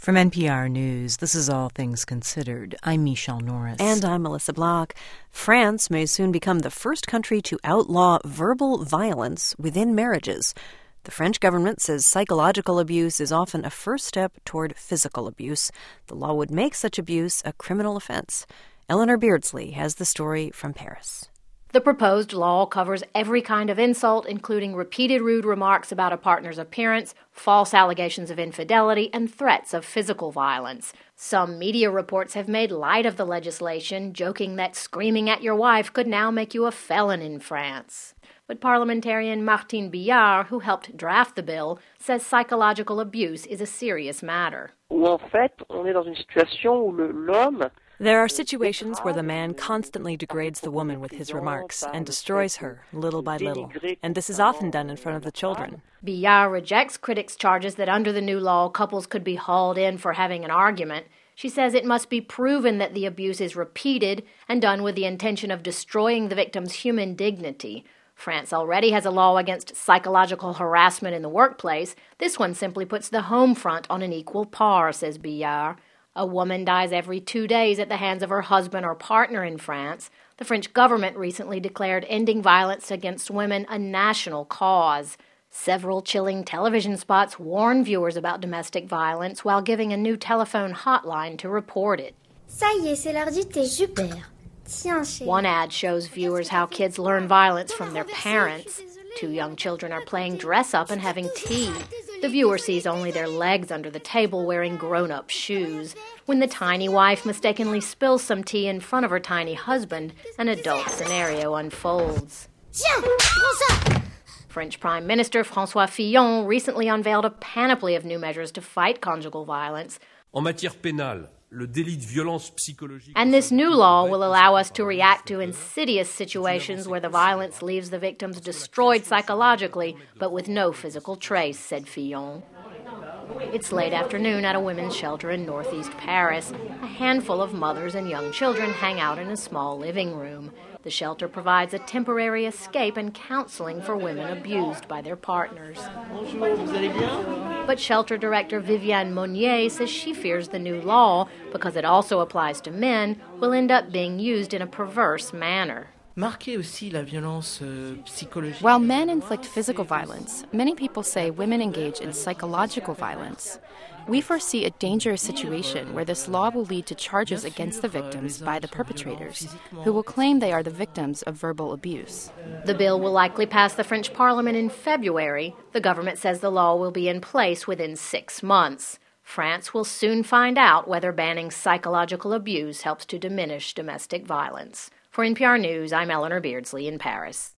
From NPR News, this is All Things Considered. I'm Michelle Norris. And I'm Melissa Block. France may soon become the first country to outlaw verbal violence within marriages. The French government says psychological abuse is often a first step toward physical abuse. The law would make such abuse a criminal offense. Eleanor Beardsley has the story from Paris. The proposed law covers every kind of insult, including repeated rude remarks about a partner's appearance, false allegations of infidelity, and threats of physical violence. Some media reports have made light of the legislation, joking that screaming at your wife could now make you a felon in France. But parliamentarian Martine Billard, who helped draft the bill, says psychological abuse is a serious matter. There are situations where the man constantly degrades the woman with his remarks and destroys her little by little, and this is often done in front of the children. Billard rejects critics' charges that under the new law, couples could be hauled in for having an argument. She says it must be proven that the abuse is repeated and done with the intention of destroying the victim's human dignity. France already has a law against psychological harassment in the workplace. This one simply puts the home front on an equal par, says Billard. A woman dies every 2 days at the hands of her husband or partner in France. The French government recently declared ending violence against women a national cause. Several chilling television spots warn viewers about domestic violence while giving a new telephone hotline to report it. Ça y est, c'est l'heure du thé. Super. Tiens, chérie. One ad shows viewers how kids learn violence from their parents. 2 young children are playing dress-up and having tea. The viewer sees only their legs under the table wearing grown-up shoes. When the tiny wife mistakenly spills some tea in front of her tiny husband, an adult scenario unfolds. French Prime Minister François Fillon recently unveiled a panoply of new measures to fight conjugal violence. En matière pénale, le délit de violence psychologique. And this new law will allow us to react to insidious situations where the violence leaves the victims destroyed psychologically, but with no physical trace, said Fillon. It's late afternoon at a women's shelter in northeast Paris. A handful of mothers and young children hang out in a small living room. The shelter provides a temporary escape and counseling for women abused by their partners. But shelter director Viviane Monnier says she fears the new law, because it also applies to men, will end up being used in a perverse manner. While men inflict physical violence, many people say women engage in psychological violence. We foresee a dangerous situation where this law will lead to charges against the victims by the perpetrators, who will claim they are the victims of verbal abuse. The bill will likely pass the French Parliament in February. The government says the law will be in place within 6 months. France will soon find out whether banning psychological abuse helps to diminish domestic violence. For NPR News, I'm Eleanor Beardsley in Paris.